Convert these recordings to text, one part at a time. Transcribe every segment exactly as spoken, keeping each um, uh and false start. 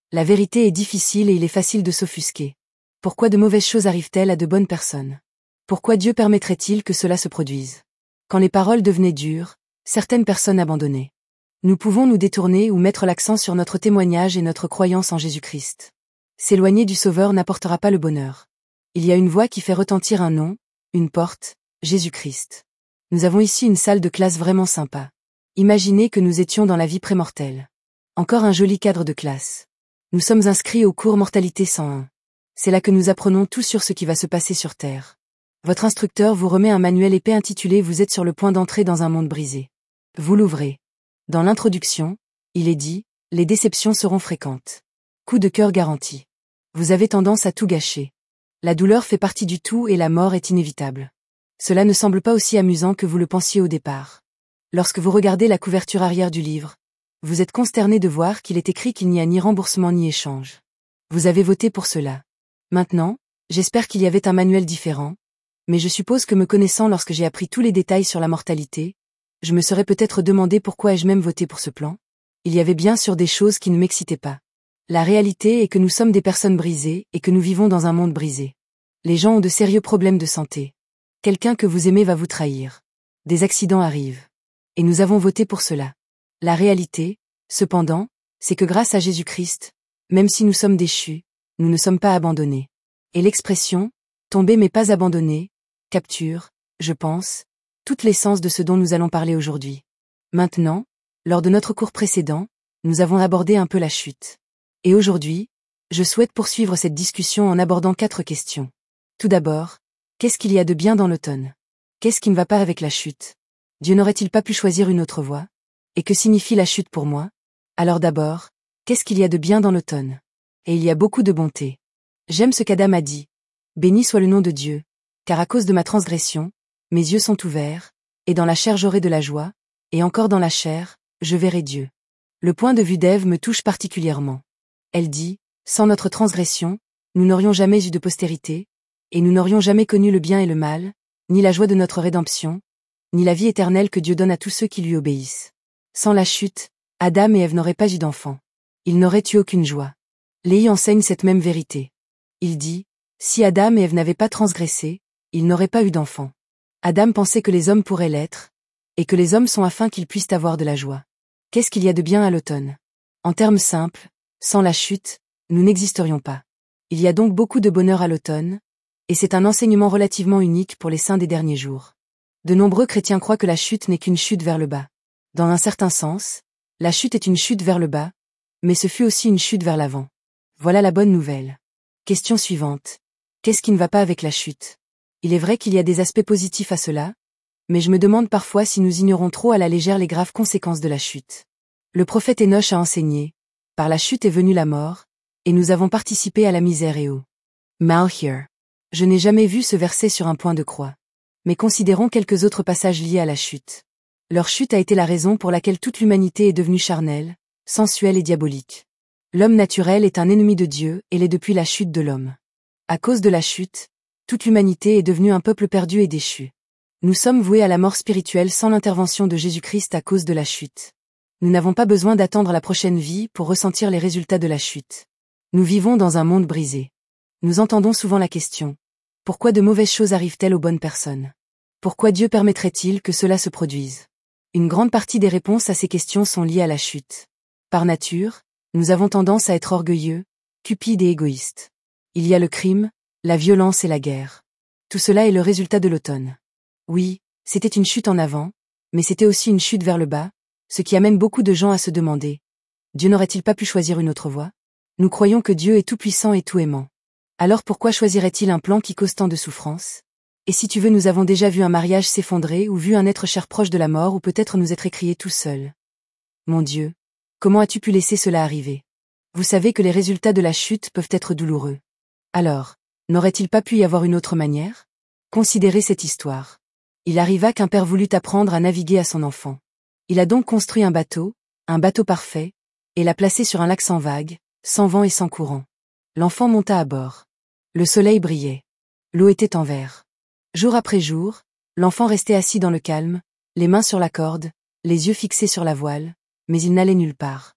La vérité est difficile et il est facile de s'offusquer. Pourquoi de mauvaises choses arrivent-elles à de bonnes personnes? Pourquoi Dieu permettrait-il que cela se produise? Quand les paroles devenaient dures, certaines personnes abandonnaient. Nous pouvons nous détourner ou mettre l'accent sur notre témoignage et notre croyance en Jésus-Christ. S'éloigner du Sauveur n'apportera pas le bonheur. Il y a une voix qui fait retentir un nom, une porte, Jésus-Christ. Nous avons ici une salle de classe vraiment sympa. Imaginez que nous étions dans la vie prémortelle. Encore un joli cadre de classe. Nous sommes inscrits au cours Mortalité cent un. C'est là que nous apprenons tout sur ce qui va se passer sur Terre. Votre instructeur vous remet un manuel épais intitulé « Vous êtes sur le point d'entrer dans un monde brisé ». Vous l'ouvrez. Dans l'introduction, il est dit « Les déceptions seront fréquentes. Coup de cœur garanti. Vous avez tendance à tout gâcher. La douleur fait partie du tout et la mort est inévitable. Cela ne semble pas aussi amusant que vous le pensiez au départ. Lorsque vous regardez la couverture arrière du livre, vous êtes consterné de voir qu'il est écrit qu'il n'y a ni remboursement ni échange. Vous avez voté pour cela. Maintenant, j'espère qu'il y avait un manuel différent, mais je suppose que me connaissant lorsque j'ai appris tous les détails sur la mortalité, je me serais peut-être demandé pourquoi ai-je même voté pour ce plan. Il y avait bien sûr des choses qui ne m'excitaient pas. La réalité est que nous sommes des personnes brisées et que nous vivons dans un monde brisé. Les gens ont de sérieux problèmes de santé. Quelqu'un que vous aimez va vous trahir. Des accidents arrivent. Et nous avons voté pour cela. La réalité, cependant, c'est que grâce à Jésus-Christ, même si nous sommes déchus, nous ne sommes pas abandonnés. Et l'expression « tomber mais pas abandonné » capture, je pense, toute l'essence de ce dont nous allons parler aujourd'hui. Maintenant, lors de notre cours précédent, nous avons abordé un peu la chute. Et aujourd'hui, je souhaite poursuivre cette discussion en abordant quatre questions. Tout d'abord, qu'est-ce qu'il y a de bien dans l'automne? Qu'est-ce qui ne va pas avec la chute? Dieu n'aurait-il pas pu choisir une autre voie? Et que signifie la chute pour moi? Alors d'abord, qu'est-ce qu'il y a de bien dans l'automne? Et il y a beaucoup de bonté. J'aime ce qu'Adam a dit. Béni soit le nom de Dieu, car à cause de ma transgression, mes yeux sont ouverts, et dans la chair j'aurai de la joie, et encore dans la chair, je verrai Dieu. Le point de vue d'Ève me touche particulièrement. Elle dit, sans notre transgression, nous n'aurions jamais eu de postérité, et nous n'aurions jamais connu le bien et le mal, ni la joie de notre rédemption, ni la vie éternelle que Dieu donne à tous ceux qui lui obéissent. Sans la chute, Adam et Ève n'auraient pas eu d'enfants. Ils n'auraient eu aucune joie. Léhi enseigne cette même vérité. Il dit, si Adam et Ève n'avaient pas transgressé, ils n'auraient pas eu d'enfants. Adam pensait que les hommes pourraient l'être, et que les hommes sont afin qu'ils puissent avoir de la joie. Qu'est-ce qu'il y a de bien à l'automne? En termes simples, sans la chute, nous n'existerions pas. Il y a donc beaucoup de bonheur à l'automne, et c'est un enseignement relativement unique pour les saints des derniers jours. De nombreux chrétiens croient que la chute n'est qu'une chute vers le bas. Dans un certain sens, la chute est une chute vers le bas, mais ce fut aussi une chute vers l'avant. Voilà la bonne nouvelle. Question suivante. Qu'est-ce qui ne va pas avec la chute? Il est vrai qu'il y a des aspects positifs à cela, mais je me demande parfois si nous ignorons trop à la légère les graves conséquences de la chute. Le prophète Enoch a enseigné, par la chute est venue la mort, et nous avons participé à la misère et au mal here. Je n'ai jamais vu ce verset sur un point de croix. Mais considérons quelques autres passages liés à la chute. Leur chute a été la raison pour laquelle toute l'humanité est devenue charnelle, sensuelle et diabolique. L'homme naturel est un ennemi de Dieu et l'est depuis la chute de l'homme. À cause de la chute, toute l'humanité est devenue un peuple perdu et déchu. Nous sommes voués à la mort spirituelle sans l'intervention de Jésus-Christ à cause de la chute. Nous n'avons pas besoin d'attendre la prochaine vie pour ressentir les résultats de la chute. Nous vivons dans un monde brisé. Nous entendons souvent la question. Pourquoi de mauvaises choses arrivent-elles aux bonnes personnes? Pourquoi Dieu permettrait-il que cela se produise? Une grande partie des réponses à ces questions sont liées à la chute. Par nature, nous avons tendance à être orgueilleux, cupides et égoïstes. Il y a le crime, la violence et la guerre. Tout cela est le résultat de l'automne. Oui, c'était une chute en avant, mais c'était aussi une chute vers le bas, ce qui amène beaucoup de gens à se demander. Dieu n'aurait-il pas pu choisir une autre voie? Nous croyons que Dieu est tout-puissant et tout-aimant. Alors pourquoi choisirait-il un plan qui cause tant de souffrance? Et si tu veux, nous avons déjà vu un mariage s'effondrer ou vu un être cher proche de la mort ou peut-être nous être écriés tout seuls. Mon Dieu, comment as-tu pu laisser cela arriver? Vous savez que les résultats de la chute peuvent être douloureux. Alors, n'aurait-il pas pu y avoir une autre manière? Considérez cette histoire. Il arriva qu'un père voulut apprendre à naviguer à son enfant. Il a donc construit un bateau, un bateau parfait, et l'a placé sur un lac sans vagues, sans vent et sans courant. L'enfant monta à bord. Le soleil brillait. L'eau était en verre. Jour après jour, l'enfant restait assis dans le calme, les mains sur la corde, les yeux fixés sur la voile, mais il n'allait nulle part.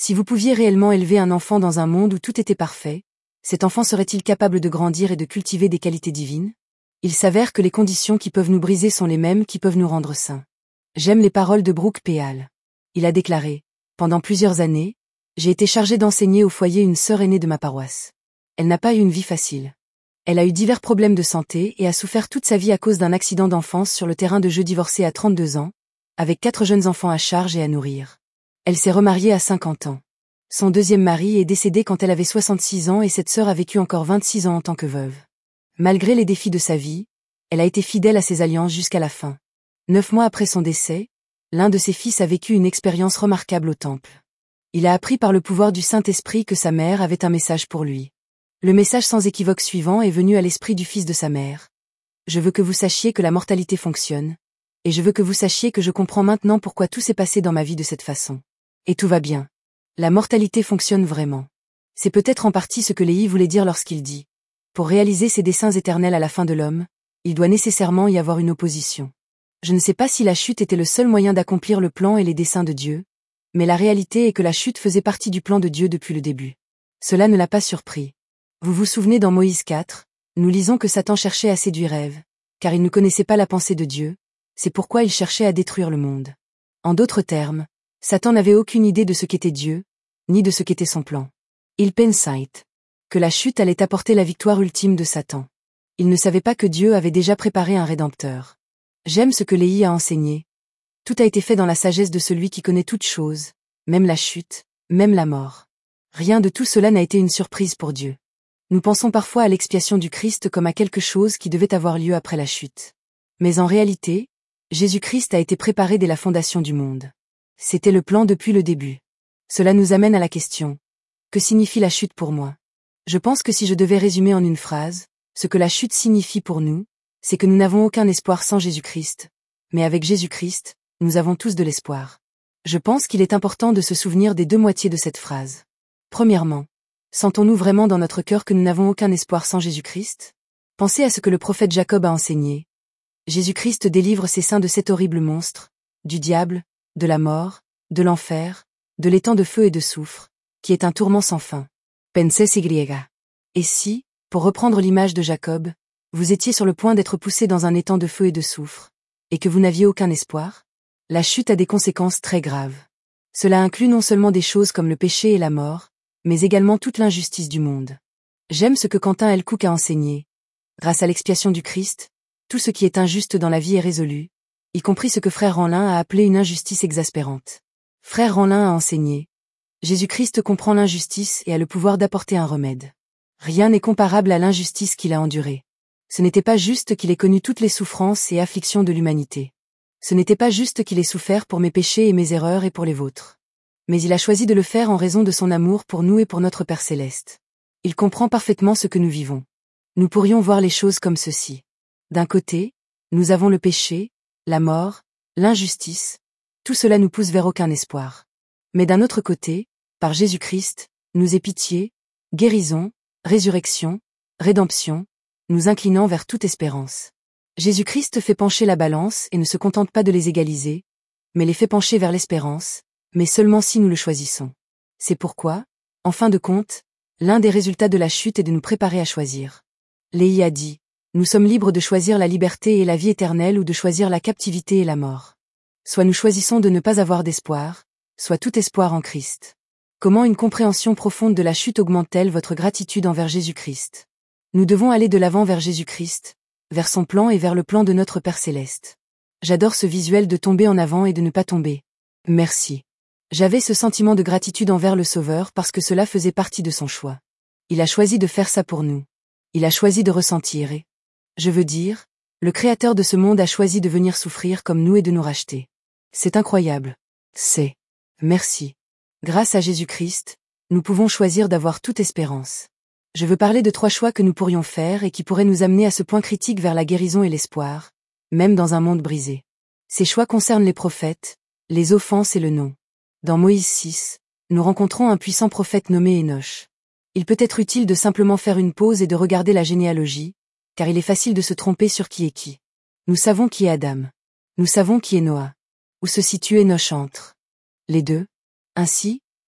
Si vous pouviez réellement élever un enfant dans un monde où tout était parfait, cet enfant serait-il capable de grandir et de cultiver des qualités divines? Il s'avère que les conditions qui peuvent nous briser sont les mêmes qui peuvent nous rendre saints. J'aime les paroles de Brooke Peal. Il a déclaré: pendant plusieurs années, j'ai été chargé d'enseigner au foyer une sœur aînée de ma paroisse. Elle n'a pas eu une vie facile. Elle a eu divers problèmes de santé et a souffert toute sa vie à cause d'un accident d'enfance sur le terrain de jeu, divorcée à trente-deux ans, avec quatre jeunes enfants à charge et à nourrir. Elle s'est remariée à cinquante ans. Son deuxième mari est décédé quand elle avait soixante-six ans et cette sœur a vécu encore vingt-six ans en tant que veuve. Malgré les défis de sa vie, elle a été fidèle à ses alliances jusqu'à la fin. Neuf mois après son décès, l'un de ses fils a vécu une expérience remarquable au temple. Il a appris par le pouvoir du Saint-Esprit que sa mère avait un message pour lui. Le message sans équivoque suivant est venu à l'esprit du fils de sa mère. Je veux que vous sachiez que la mortalité fonctionne, et je veux que vous sachiez que je comprends maintenant pourquoi tout s'est passé dans ma vie de cette façon. Et tout va bien. La mortalité fonctionne vraiment. C'est peut-être en partie ce que Léhi voulait dire lorsqu'il dit: pour réaliser ses desseins éternels à la fin de l'homme, il doit nécessairement y avoir une opposition. Je ne sais pas si la chute était le seul moyen d'accomplir le plan et les desseins de Dieu, mais la réalité est que la chute faisait partie du plan de Dieu depuis le début. Cela ne l'a pas surpris. Vous vous souvenez dans Moïse quatre, nous lisons que Satan cherchait à séduire Ève, car il ne connaissait pas la pensée de Dieu, c'est pourquoi il cherchait à détruire le monde. En d'autres termes, Satan n'avait aucune idée de ce qu'était Dieu, ni de ce qu'était son plan. Il pensait que la chute allait apporter la victoire ultime de Satan. Il ne savait pas que Dieu avait déjà préparé un rédempteur. J'aime ce que Léhi a enseigné. Tout a été fait dans la sagesse de celui qui connaît toutes choses, même la chute, même la mort. Rien de tout cela n'a été une surprise pour Dieu. Nous pensons parfois à l'expiation du Christ comme à quelque chose qui devait avoir lieu après la chute. Mais en réalité, Jésus-Christ a été préparé dès la fondation du monde. C'était le plan depuis le début. Cela nous amène à la question: que signifie la chute pour moi? Je pense que si je devais résumer en une phrase, ce que la chute signifie pour nous, c'est que nous n'avons aucun espoir sans Jésus-Christ, mais avec Jésus-Christ, nous avons tous de l'espoir. Je pense qu'il est important de se souvenir des deux moitiés de cette phrase. Premièrement, sentons-nous vraiment dans notre cœur que nous n'avons aucun espoir sans Jésus-Christ? Pensez à ce que le prophète Jacob a enseigné. Jésus-Christ délivre ses saints de cet horrible monstre, du diable, de la mort, de l'enfer, de l'étang de feu et de soufre, qui est un tourment sans fin. Penses y. Et si, pour reprendre l'image de Jacob, vous étiez sur le point d'être poussé dans un étang de feu et de soufre, et que vous n'aviez aucun espoir? La chute a des conséquences très graves. Cela inclut non seulement des choses comme le péché et la mort, mais également toute l'injustice du monde. J'aime ce que Quentin L. Cook a enseigné. Grâce à l'expiation du Christ, tout ce qui est injuste dans la vie est résolu, y compris ce que Frère Ranlin a appelé une injustice exaspérante. Frère Ranlin a enseigné: Jésus-Christ comprend l'injustice et a le pouvoir d'apporter un remède. Rien n'est comparable à l'injustice qu'il a endurée. Ce n'était pas juste qu'il ait connu toutes les souffrances et afflictions de l'humanité. Ce n'était pas juste qu'il ait souffert pour mes péchés et mes erreurs et pour les vôtres. Mais il a choisi de le faire en raison de son amour pour nous et pour notre Père Céleste. Il comprend parfaitement ce que nous vivons. Nous pourrions voir les choses comme ceci. D'un côté, nous avons le péché, la mort, l'injustice. Tout cela nous pousse vers aucun espoir. Mais d'un autre côté, par Jésus-Christ, nous est pitié, guérison, résurrection, rédemption, nous inclinant vers toute espérance. Jésus-Christ fait pencher la balance et ne se contente pas de les égaliser, mais les fait pencher vers l'espérance, mais seulement si nous le choisissons. C'est pourquoi, en fin de compte, l'un des résultats de la chute est de nous préparer à choisir. Léhi a dit: nous sommes libres de choisir la liberté et la vie éternelle ou de choisir la captivité et la mort. Soit nous choisissons de ne pas avoir d'espoir, soit tout espoir en Christ. Comment une compréhension profonde de la chute augmente-t-elle votre gratitude envers Jésus-Christ? Nous devons aller de l'avant vers Jésus-Christ, vers son plan et vers le plan de notre Père Céleste. J'adore ce visuel de tomber en avant et de ne pas tomber. Merci. J'avais ce sentiment de gratitude envers le Sauveur parce que cela faisait partie de son choix. Il a choisi de faire ça pour nous. Il a choisi de ressentir et, je veux dire, le Créateur de ce monde a choisi de venir souffrir comme nous et de nous racheter. C'est incroyable. C'est. Merci. Grâce à Jésus-Christ, nous pouvons choisir d'avoir toute espérance. Je veux parler de trois choix que nous pourrions faire et qui pourraient nous amener à ce point critique vers la guérison et l'espoir, même dans un monde brisé. Ces choix concernent les prophètes, les offenses et le non. Dans Moïse six, nous rencontrons un puissant prophète nommé Enoch. Il peut être utile de simplement faire une pause et de regarder la généalogie, car il est facile de se tromper sur qui est qui. Nous savons qui est Adam. Nous savons qui est Noah. Où se situe Enoch entre les deux? Ainsi,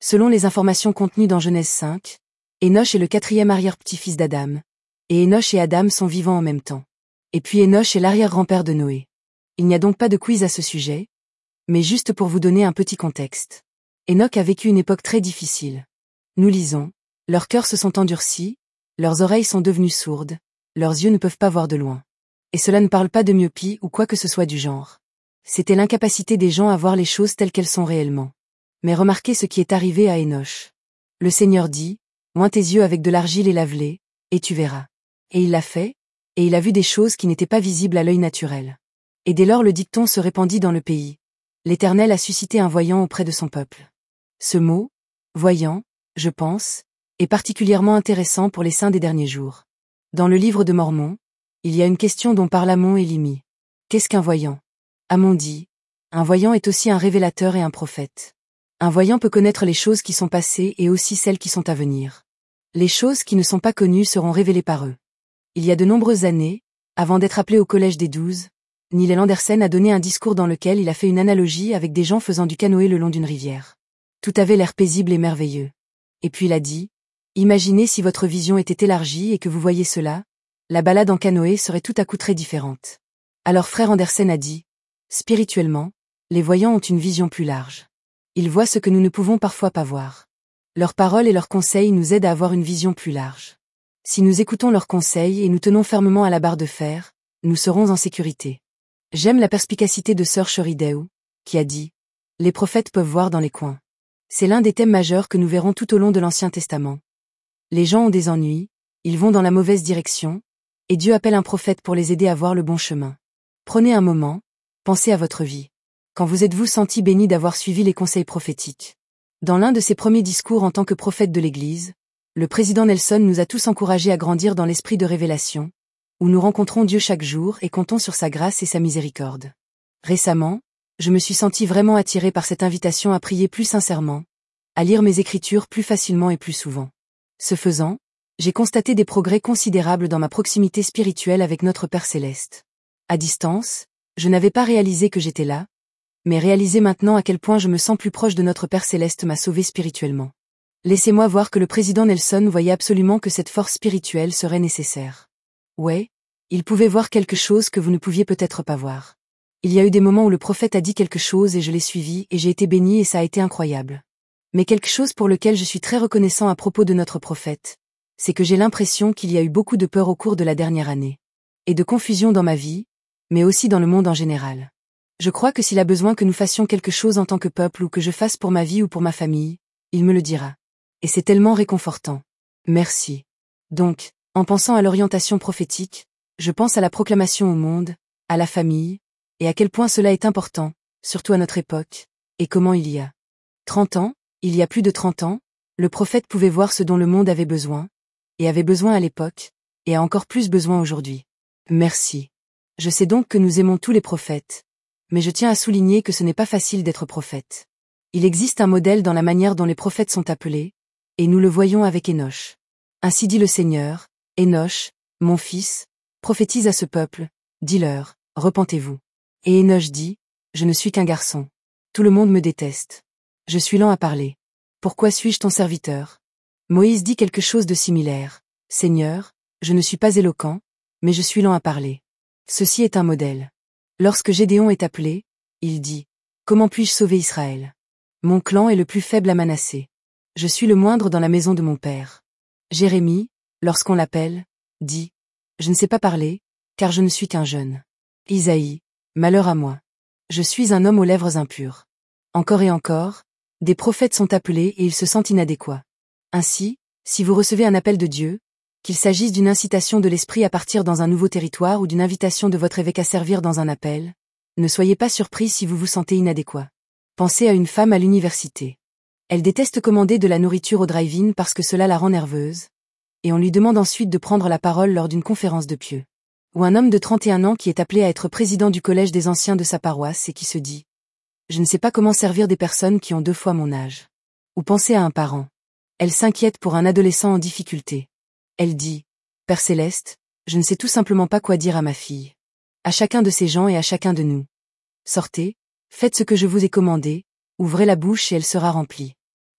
Selon les informations contenues dans Genèse cinq, Énoch est le quatrième arrière-petit-fils d'Adam, et Énoch et Adam sont vivants en même temps. Et puis Énoch est l'arrière-grand-père de Noé. Il n'y a donc pas de quiz à ce sujet, mais juste pour vous donner un petit contexte. Énoch a vécu une époque très difficile. Nous lisons, leurs cœurs se sont endurcis, leurs oreilles sont devenues sourdes, leurs yeux ne peuvent pas voir de loin. Et cela ne parle pas de myopie ou quoi que ce soit du genre. C'était l'incapacité des gens à voir les choses telles qu'elles sont réellement. Mais remarquez ce qui est arrivé à Énoch. Le Seigneur dit, « Oins tes yeux avec de l'argile et lave-les, et tu verras. » Et il l'a fait, et il a vu des choses qui n'étaient pas visibles à l'œil naturel. Et dès lors le dicton se répandit dans le pays. L'Éternel a suscité un voyant auprès de son peuple. Ce mot, voyant, je pense, est particulièrement intéressant pour les saints des derniers jours. Dans le livre de Mormon, il y a une question dont parlent Amon et Limi. Qu'est-ce qu'un voyant? Amon dit, un voyant est aussi un révélateur et un prophète. Un voyant peut connaître les choses qui sont passées et aussi celles qui sont à venir. Les choses qui ne sont pas connues seront révélées par eux. Il y a de nombreuses années, avant d'être appelé au collège des douze, Neil Anderson a donné un discours dans lequel il a fait une analogie avec des gens faisant du canoë le long d'une rivière. Tout avait l'air paisible et merveilleux. Et puis il a dit, imaginez si votre vision était élargie et que vous voyez cela, la balade en canoë serait tout à coup très différente. Alors frère Anderson a dit, spirituellement, les voyants ont une vision plus large. Ils voient ce que nous ne pouvons parfois pas voir. Leurs paroles et leurs conseils nous aident à avoir une vision plus large. Si nous écoutons leurs conseils et nous tenons fermement à la barre de fer, nous serons en sécurité. J'aime la perspicacité de Sœur Chorideu, qui a dit « Les prophètes peuvent voir dans les coins ». C'est l'un des thèmes majeurs que nous verrons tout au long de l'Ancien Testament. Les gens ont des ennuis, ils vont dans la mauvaise direction, et Dieu appelle un prophète pour les aider à voir le bon chemin. Prenez un moment, pensez à votre vie. Quand vous êtes-vous senti béni d'avoir suivi les conseils prophétiques? Dans l'un de ses premiers discours en tant que prophète de l'Église, le président Nelson nous a tous encouragés à grandir dans l'esprit de révélation, où nous rencontrons Dieu chaque jour et comptons sur sa grâce et sa miséricorde. Récemment, je me suis senti vraiment attiré par cette invitation à prier plus sincèrement, à lire mes écritures plus facilement et plus souvent. Ce faisant, j'ai constaté des progrès considérables dans ma proximité spirituelle avec notre Père Céleste. À distance, je n'avais pas réalisé que j'étais là, mais réaliser maintenant à quel point je me sens plus proche de notre Père Céleste m'a sauvé spirituellement. Laissez-moi voir que le président Nelson voyait absolument que cette force spirituelle serait nécessaire. Ouais, il pouvait voir quelque chose que vous ne pouviez peut-être pas voir. Il y a eu des moments où le prophète a dit quelque chose et je l'ai suivi et j'ai été béni et ça a été incroyable. Mais quelque chose pour lequel je suis très reconnaissant à propos de notre prophète, c'est que j'ai l'impression qu'il y a eu beaucoup de peur au cours de la dernière année. Et de confusion dans ma vie, mais aussi dans le monde en général. Je crois que s'il a besoin que nous fassions quelque chose en tant que peuple ou que je fasse pour ma vie ou pour ma famille, il me le dira. Et c'est tellement réconfortant. Merci. Donc, en pensant à l'orientation prophétique, je pense à la proclamation au monde, à la famille, et à quel point cela est important, surtout à notre époque, et comment il y a trente ans, il y a plus de trente ans, le prophète pouvait voir ce dont le monde avait besoin, et avait besoin à l'époque, et a encore plus besoin aujourd'hui. Merci. Je sais donc que nous aimons tous les prophètes, mais je tiens à souligner que ce n'est pas facile d'être prophète. Il existe un modèle dans la manière dont les prophètes sont appelés, et nous le voyons avec Énoch. Ainsi dit le Seigneur, Énoch, mon fils, prophétise à ce peuple, dis-leur, repentez-vous. Et Énoch dit, je ne suis qu'un garçon. Tout le monde me déteste. Je suis lent à parler. Pourquoi suis-je ton serviteur? Moïse dit quelque chose de similaire. Seigneur, je ne suis pas éloquent, mais je suis lent à parler. Ceci est un modèle. Lorsque Gédéon est appelé, il dit, comment puis-je sauver Israël? Mon clan est le plus faible à Manassé. Je suis le moindre dans la maison de mon père. Jérémie, lorsqu'on l'appelle, dit, je ne sais pas parler, car je ne suis qu'un jeune. Isaïe, malheur à moi. Je suis un homme aux lèvres impures. Encore et encore, des prophètes sont appelés et ils se sentent inadéquats. Ainsi, si vous recevez un appel de Dieu, qu'il s'agisse d'une incitation de l'esprit à partir dans un nouveau territoire ou d'une invitation de votre évêque à servir dans un appel, ne soyez pas surpris si vous vous sentez inadéquat. Pensez à une femme à l'université. Elle déteste commander de la nourriture au drive-in parce que cela la rend nerveuse, et on lui demande ensuite de prendre la parole lors d'une conférence de pieux. Ou un homme de trente et un ans qui est appelé à être président du collège des anciens de sa paroisse et qui se dit « Je ne sais pas comment servir des personnes qui ont deux fois mon âge. » Ou pensez à un parent. Elle s'inquiète pour un adolescent en difficulté. Elle dit « Père Céleste, je ne sais tout simplement pas quoi dire à ma fille. » À chacun de ces gens et à chacun de nous. Sortez, faites ce que je vous ai commandé, ouvrez la bouche et elle sera remplie.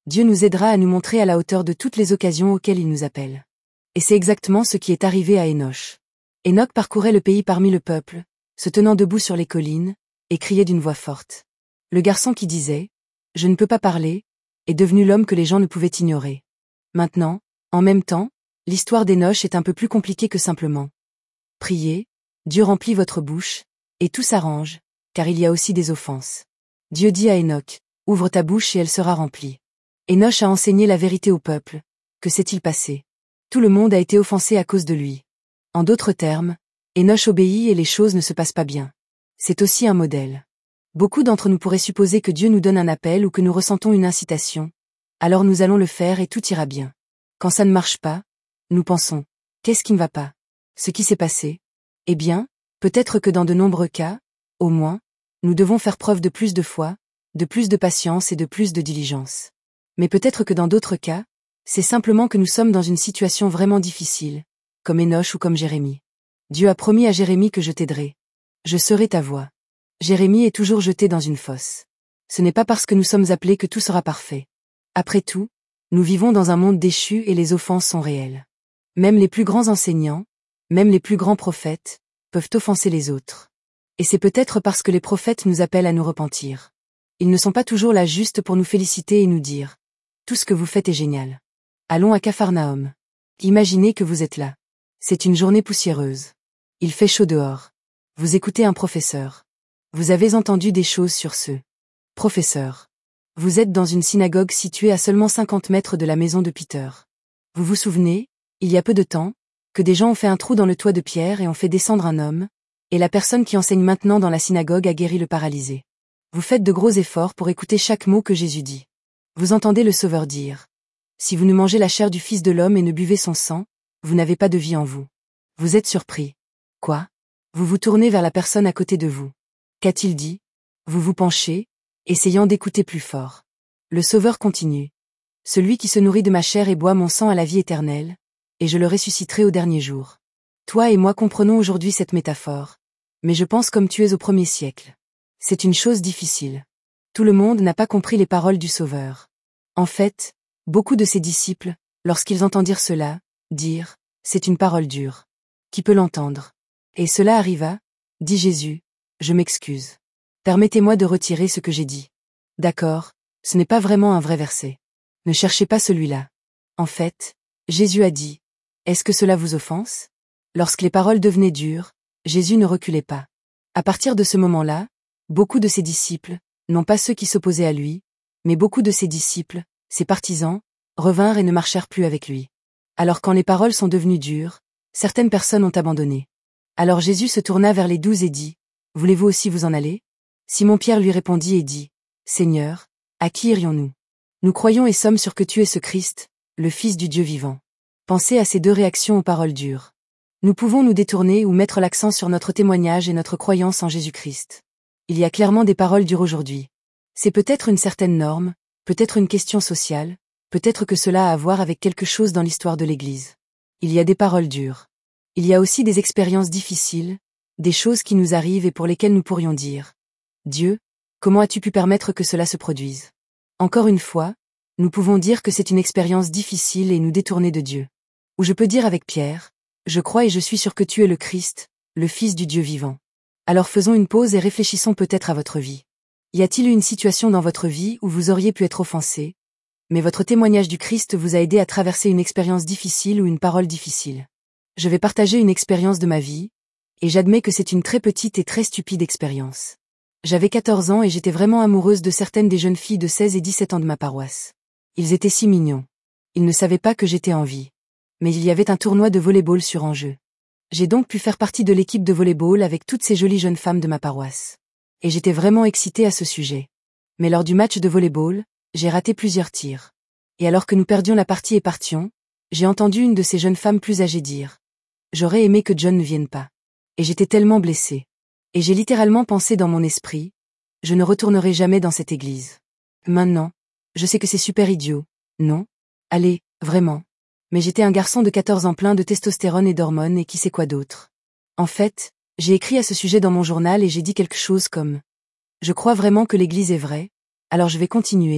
Dieu nous aidera à nous montrer à la hauteur de toutes les occasions auxquelles il nous appelle. Et c'est exactement ce qui est arrivé à Hénoch. Hénoch parcourait le pays parmi le peuple, se tenant debout sur les collines, et criait d'une voix forte. Le garçon qui disait « Je ne peux pas parler » est devenu l'homme que les gens ne pouvaient ignorer. Maintenant, en même temps, l'histoire d'Hénoch est un peu plus compliquée que simplement. Priez, Dieu remplit votre bouche, et tout s'arrange, car il y a aussi des offenses. Dieu dit à Hénoch, ouvre ta bouche et elle sera remplie. Hénoch a enseigné la vérité au peuple. Que s'est-il passé? Tout le monde a été offensé à cause de lui. En d'autres termes, Hénoch obéit et les choses ne se passent pas bien. C'est aussi un modèle. Beaucoup d'entre nous pourraient supposer que Dieu nous donne un appel ou que nous ressentons une incitation. Alors nous allons le faire et tout ira bien. Quand ça ne marche pas, nous pensons, qu'est-ce qui ne va pas? Ce qui s'est passé? Eh bien, peut-être que dans de nombreux cas, au moins, nous devons faire preuve de plus de foi, de plus de patience et de plus de diligence. Mais peut-être que dans d'autres cas, c'est simplement que nous sommes dans une situation vraiment difficile, comme Hénoch ou comme Jérémie. Dieu a promis à Jérémie que je t'aiderai. Je serai ta voix. Jérémie est toujours jeté dans une fosse. Ce n'est pas parce que nous sommes appelés que tout sera parfait. Après tout, nous vivons dans un monde déchu et les offenses sont réelles. Même les plus grands enseignants, même les plus grands prophètes, peuvent offenser les autres. Et c'est peut-être parce que les prophètes nous appellent à nous repentir. Ils ne sont pas toujours là juste pour nous féliciter et nous dire « Tout ce que vous faites est génial. Allons à Capharnaüm. Imaginez que vous êtes là. C'est une journée poussiéreuse. Il fait chaud dehors. Vous écoutez un professeur. Vous avez entendu des choses sur ce professeur. Vous êtes dans une synagogue située à seulement cinquante mètres de la maison de Peter. Vous vous souvenez, il y a peu de temps, que des gens ont fait un trou dans le toit de pierre et ont fait descendre un homme, et la personne qui enseigne maintenant dans la synagogue a guéri le paralysé. Vous faites de gros efforts pour écouter chaque mot que Jésus dit. Vous entendez le Sauveur dire « Si vous ne mangez la chair du Fils de l'homme et ne buvez son sang, vous n'avez pas de vie en vous. » Vous êtes surpris. Quoi? Vous vous tournez vers la personne à côté de vous. Qu'a-t-il dit? Vous vous penchez, essayant d'écouter plus fort. Le Sauveur continue. Celui qui se nourrit de ma chair et boit mon sang a la vie éternelle, et je le ressusciterai au dernier jour. Toi et moi comprenons aujourd'hui cette métaphore, mais je pense comme tu es au premier siècle. C'est une chose difficile. Tout le monde n'a pas compris les paroles du Sauveur. En fait, beaucoup de ses disciples, lorsqu'ils entendirent cela, dirent, c'est une parole dure. Qui peut l'entendre? Et cela arriva, dit Jésus, je m'excuse. Permettez-moi de retirer ce que j'ai dit. D'accord, ce n'est pas vraiment un vrai verset. Ne cherchez pas celui-là. En fait, Jésus a dit, est-ce que cela vous offense? Lorsque les paroles devenaient dures, Jésus ne reculait pas. À partir de ce moment-là, beaucoup de ses disciples, non pas ceux qui s'opposaient à lui, mais beaucoup de ses disciples, ses partisans, revinrent et ne marchèrent plus avec lui. Alors quand les paroles sont devenues dures, certaines personnes ont abandonné. Alors Jésus se tourna vers les douze et dit, « Voulez-vous aussi vous en aller ?» Simon-Pierre lui répondit et dit, « Seigneur, à qui irions-nous? Nous croyons et sommes sûrs que tu es ce Christ, le Fils du Dieu vivant. » Pensez à ces deux réactions aux paroles dures. Nous pouvons nous détourner ou mettre l'accent sur notre témoignage et notre croyance en Jésus-Christ. Il y a clairement des paroles dures aujourd'hui. C'est peut-être une certaine norme, peut-être une question sociale, peut-être que cela a à voir avec quelque chose dans l'histoire de l'Église. Il y a des paroles dures. Il y a aussi des expériences difficiles, des choses qui nous arrivent et pour lesquelles nous pourrions dire « Dieu, comment as-tu pu permettre que cela se produise ?» Encore une fois, nous pouvons dire que c'est une expérience difficile et nous détourner de Dieu. Ou je peux dire avec Pierre, « Je crois et je suis sûr que tu es le Christ, le Fils du Dieu vivant. » Alors faisons une pause et réfléchissons peut-être à votre vie. Y a-t-il eu une situation dans votre vie où vous auriez pu être offensé, mais votre témoignage du Christ vous a aidé à traverser une expérience difficile ou une parole difficile? Je vais partager une expérience de ma vie, et j'admets que c'est une très petite et très stupide expérience. J'avais quatorze ans et j'étais vraiment amoureuse de certaines des jeunes filles de seize et dix-sept ans de ma paroisse. Ils étaient si mignons. Ils ne savaient pas que j'étais en vie. Mais il y avait un tournoi de volley-ball sur enjeu. J'ai donc pu faire partie de l'équipe de volley-ball avec toutes ces jolies jeunes femmes de ma paroisse. Et j'étais vraiment excitée à ce sujet. Mais lors du match de volley-ball, j'ai raté plusieurs tirs. Et alors que nous perdions la partie et partions, j'ai entendu une de ces jeunes femmes plus âgées dire « J'aurais aimé que John ne vienne pas. » Et j'étais tellement blessée. Et j'ai littéralement pensé dans mon esprit « Je ne retournerai jamais dans cette église. » Maintenant, je sais que c'est super idiot, non? Allez, vraiment. Mais j'étais un garçon de quatorze ans plein de testostérone et d'hormones et qui sait quoi d'autre. En fait, j'ai écrit à ce sujet dans mon journal et j'ai dit quelque chose comme « Je crois vraiment que l'église est vraie, alors je vais continuer,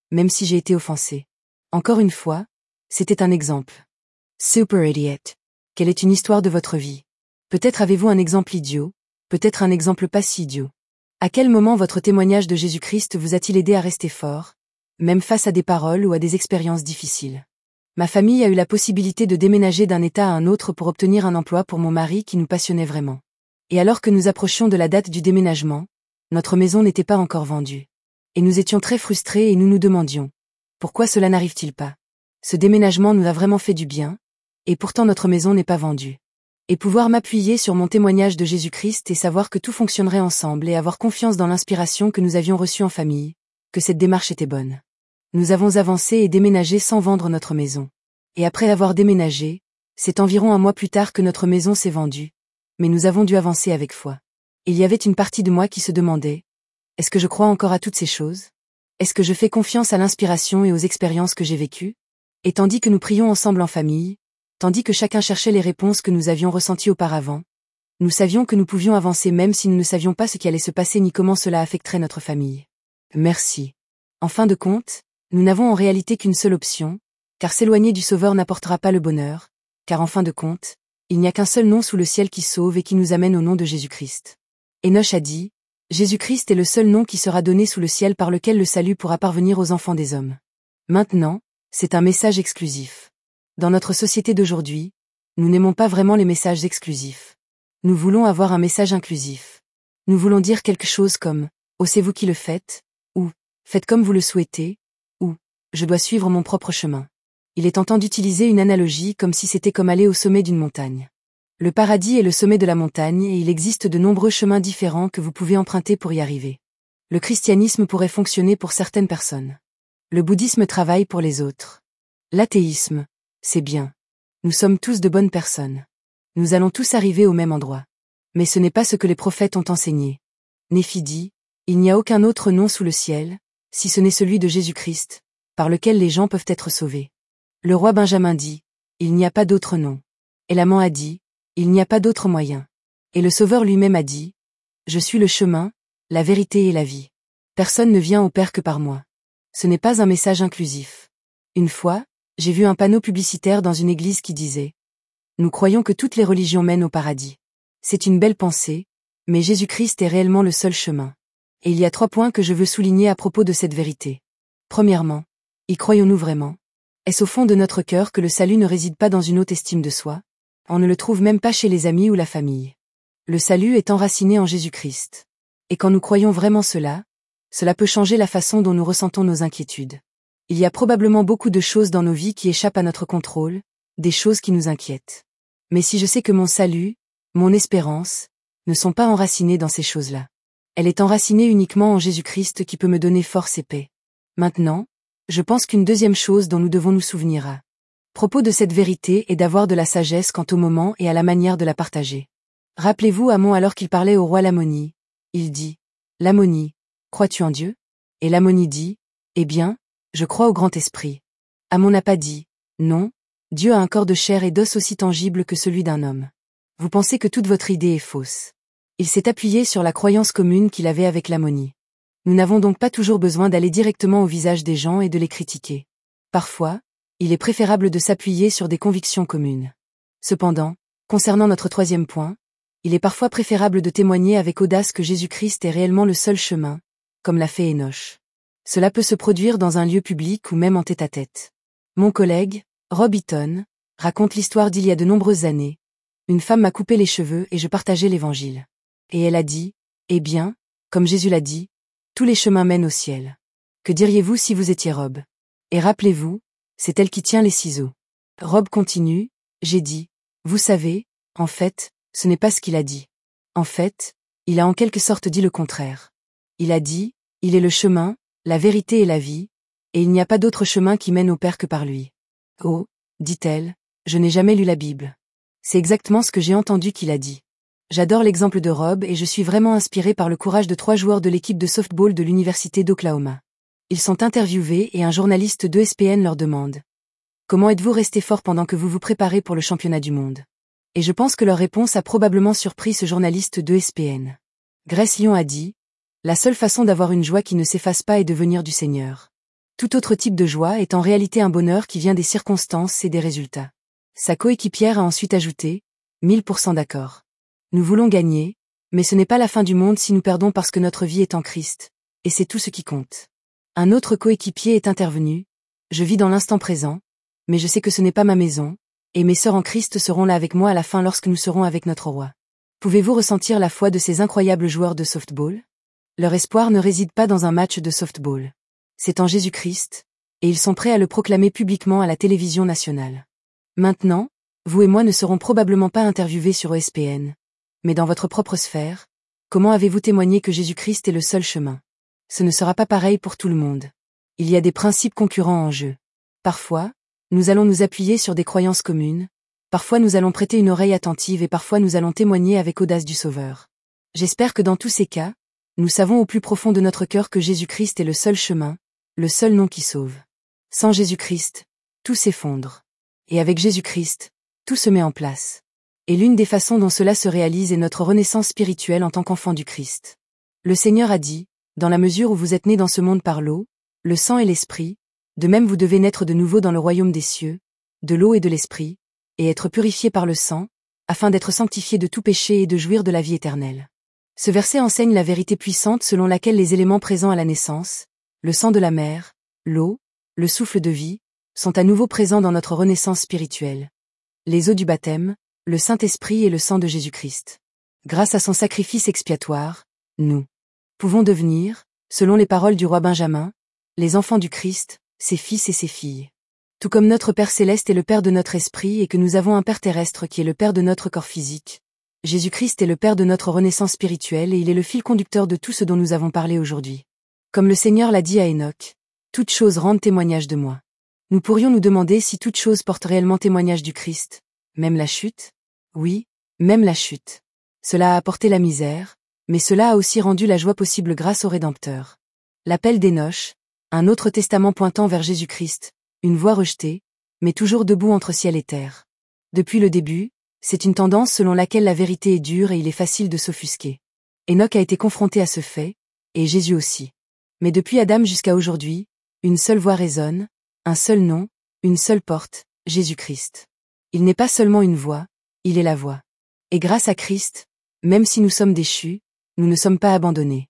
même si j'ai été offensé. Encore une fois, c'était un exemple. Super idiot. Quelle est une histoire de votre vie? Peut-être avez-vous un exemple idiot, peut-être un exemple pas si idiot. À quel moment votre témoignage de Jésus-Christ vous a-t-il aidé à rester fort, même face à des paroles ou à des expériences difficiles? Ma famille a eu la possibilité de déménager d'un état à un autre pour obtenir un emploi pour mon mari qui nous passionnait vraiment. Et alors que nous approchions de la date du déménagement, notre maison n'était pas encore vendue. Et nous étions très frustrés et nous nous demandions, pourquoi cela n'arrive-t-il pas? Ce déménagement nous a vraiment fait du bien, et pourtant notre maison n'est pas vendue. Et pouvoir m'appuyer sur mon témoignage de Jésus-Christ et savoir que tout fonctionnerait ensemble et avoir confiance dans l'inspiration que nous avions reçue en famille, que cette démarche était bonne. Nous avons avancé et déménagé sans vendre notre maison. Et après avoir déménagé, c'est environ un mois plus tard que notre maison s'est vendue. Mais nous avons dû avancer avec foi. Il y avait une partie de moi qui se demandait, est-ce que je crois encore à toutes ces choses? Est-ce que je fais confiance à l'inspiration et aux expériences que j'ai vécues? Et tandis que nous prions ensemble en famille, tandis que chacun cherchait les réponses que nous avions ressenties auparavant, nous savions que nous pouvions avancer même si nous ne savions pas ce qui allait se passer ni comment cela affecterait notre famille. Merci. En fin de compte, nous n'avons en réalité qu'une seule option, car s'éloigner du Sauveur n'apportera pas le bonheur, car en fin de compte, il n'y a qu'un seul nom sous le ciel qui sauve et qui nous amène au nom de Jésus-Christ. Enoch a dit, Jésus-Christ est le seul nom qui sera donné sous le ciel par lequel le salut pourra parvenir aux enfants des hommes. Maintenant, c'est un message exclusif. Dans notre société d'aujourd'hui, nous n'aimons pas vraiment les messages exclusifs. Nous voulons avoir un message inclusif. Nous voulons dire quelque chose comme « Oh, c'est vous qui le faites » ou « Faites comme vous le souhaitez » ou « Je dois suivre mon propre chemin ». Il est tentant d'utiliser une analogie comme si c'était comme aller au sommet d'une montagne. Le paradis est le sommet de la montagne et il existe de nombreux chemins différents que vous pouvez emprunter pour y arriver. Le christianisme pourrait fonctionner pour certaines personnes. Le bouddhisme travaille pour les autres. L'athéisme, c'est bien. Nous sommes tous de bonnes personnes. Nous allons tous arriver au même endroit. Mais ce n'est pas ce que les prophètes ont enseigné. Néphi dit, il n'y a aucun autre nom sous le ciel, si ce n'est celui de Jésus-Christ, par lequel les gens peuvent être sauvés. Le roi Benjamin dit, il n'y a pas d'autre nom. Et l'amant a dit, il n'y a pas d'autre moyen. Et le Sauveur lui-même a dit, je suis le chemin, la vérité et la vie. Personne ne vient au Père que par moi. Ce n'est pas un message inclusif. Une fois, j'ai vu un panneau publicitaire dans une église qui disait « Nous croyons que toutes les religions mènent au paradis. » C'est une belle pensée, mais Jésus-Christ est réellement le seul chemin. Et il y a trois points que je veux souligner à propos de cette vérité. Premièrement, y croyons-nous vraiment? Est-ce au fond de notre cœur que le salut ne réside pas dans une haute estime de soi? On ne le trouve même pas chez les amis ou la famille. Le salut est enraciné en Jésus-Christ. Et quand nous croyons vraiment cela, cela peut changer la façon dont nous ressentons nos inquiétudes. Il y a probablement beaucoup de choses dans nos vies qui échappent à notre contrôle, des choses qui nous inquiètent. Mais si je sais que mon salut, mon espérance, ne sont pas enracinés dans ces choses-là. Elle est enracinée uniquement en Jésus-Christ qui peut me donner force et paix. Maintenant, je pense qu'une deuxième chose dont nous devons nous souvenir à propos de cette vérité est d'avoir de la sagesse quant au moment et à la manière de la partager. Rappelez-vous Amon alors qu'il parlait au roi Lamoni. Il dit, « Lamoni, crois-tu en Dieu ?» Et Lamoni dit, « Eh bien, je crois au grand esprit. » Amon n'a pas dit, « Non, Dieu a un corps de chair et d'os aussi tangible que celui d'un homme. » Vous pensez que toute votre idée est fausse. Il s'est appuyé sur la croyance commune qu'il avait avec Lamoni. Nous n'avons donc pas toujours besoin d'aller directement au visage des gens et de les critiquer. Parfois, il est préférable de s'appuyer sur des convictions communes. Cependant, concernant notre troisième point, il est parfois préférable de témoigner avec audace que Jésus-Christ est réellement le seul chemin, comme l'a fait Enoch. Cela peut se produire dans un lieu public ou même en tête-à-tête. Mon collègue, Rob Eaton, raconte l'histoire d'il y a de nombreuses années. Une femme m'a coupé les cheveux et je partageais l'évangile. Et elle a dit, eh bien, comme Jésus l'a dit, tous les chemins mènent au ciel. Que diriez-vous si vous étiez Rob? Et rappelez-vous, c'est elle qui tient les ciseaux. Rob continue, j'ai dit, vous savez, en fait, ce n'est pas ce qu'il a dit. En fait, il a en quelque sorte dit le contraire. Il a dit, il est le chemin, la vérité et la vie, et il n'y a pas d'autre chemin qui mène au Père que par lui. Oh, dit-elle, je n'ai jamais lu la Bible. C'est exactement ce que j'ai entendu qu'il a dit. J'adore l'exemple de Rob et je suis vraiment inspiré par le courage de trois joueurs de l'équipe de softball de l'université d'Oklahoma. Ils sont interviewés et un journaliste d'E S P N leur demande « Comment êtes-vous resté fort pendant que vous vous préparez pour le championnat du monde ?» Et je pense que leur réponse a probablement surpris ce journaliste d'E S P N. Grace Lyon a dit « La seule façon d'avoir une joie qui ne s'efface pas est de venir du Seigneur. Tout autre type de joie est en réalité un bonheur qui vient des circonstances et des résultats. Sa coéquipière a ensuite ajouté, mille pour cent d'accord. Nous voulons gagner, mais ce n'est pas la fin du monde si nous perdons parce que notre vie est en Christ, et c'est tout ce qui compte. Un autre coéquipier est intervenu, je vis dans l'instant présent, mais je sais que ce n'est pas ma maison, et mes sœurs en Christ seront là avec moi à la fin lorsque nous serons avec notre roi. Pouvez-vous ressentir la foi de ces incroyables joueurs de softball? Leur espoir ne réside pas dans un match de softball. C'est en Jésus-Christ, et ils sont prêts à le proclamer publiquement à la télévision nationale. Maintenant, vous et moi ne serons probablement pas interviewés sur E S P N. Mais dans votre propre sphère, comment avez-vous témoigné que Jésus-Christ est le seul chemin? Ce ne sera pas pareil pour tout le monde. Il y a des principes concurrents en jeu. Parfois, nous allons nous appuyer sur des croyances communes, parfois nous allons prêter une oreille attentive et parfois nous allons témoigner avec audace du Sauveur. J'espère que dans tous ces cas, nous savons au plus profond de notre cœur que Jésus-Christ est le seul chemin, le seul nom qui sauve. Sans Jésus-Christ, tout s'effondre. Et avec Jésus-Christ, tout se met en place. Et l'une des façons dont cela se réalise est notre renaissance spirituelle en tant qu'enfant du Christ. Le Seigneur a dit, dans la mesure où vous êtes nés dans ce monde par l'eau, le sang et l'esprit, de même vous devez naître de nouveau dans le royaume des cieux, de l'eau et de l'esprit, et être purifiés par le sang, afin d'être sanctifiés de tout péché et de jouir de la vie éternelle. Ce verset enseigne la vérité puissante selon laquelle les éléments présents à la naissance, le sang de la mère, l'eau, le souffle de vie, sont à nouveau présents dans notre renaissance spirituelle. Les eaux du baptême, le Saint-Esprit et le sang de Jésus-Christ. Grâce à son sacrifice expiatoire, nous pouvons devenir, selon les paroles du roi Benjamin, les enfants du Christ, ses fils et ses filles. Tout comme notre Père céleste est le Père de notre esprit et que nous avons un Père terrestre qui est le Père de notre corps physique, Jésus-Christ est le Père de notre renaissance spirituelle et il est le fil conducteur de tout ce dont nous avons parlé aujourd'hui. Comme le Seigneur l'a dit à Enoch, toutes choses rendent témoignage de moi. Nous pourrions nous demander si toute chose porte réellement témoignage du Christ, même la chute? Oui, même la chute. Cela a apporté la misère, mais cela a aussi rendu la joie possible grâce au Rédempteur. L'appel d'Enoch, un autre testament pointant vers Jésus-Christ, une voix rejetée, mais toujours debout entre ciel et terre. Depuis le début, c'est une tendance selon laquelle la vérité est dure et il est facile de s'offusquer. Enoch a été confronté à ce fait, et Jésus aussi. Mais depuis Adam jusqu'à aujourd'hui, une seule voix résonne, un seul nom, une seule porte, Jésus-Christ. Il n'est pas seulement une voix, il est la voix. Et grâce à Christ, même si nous sommes déchus, nous ne sommes pas abandonnés.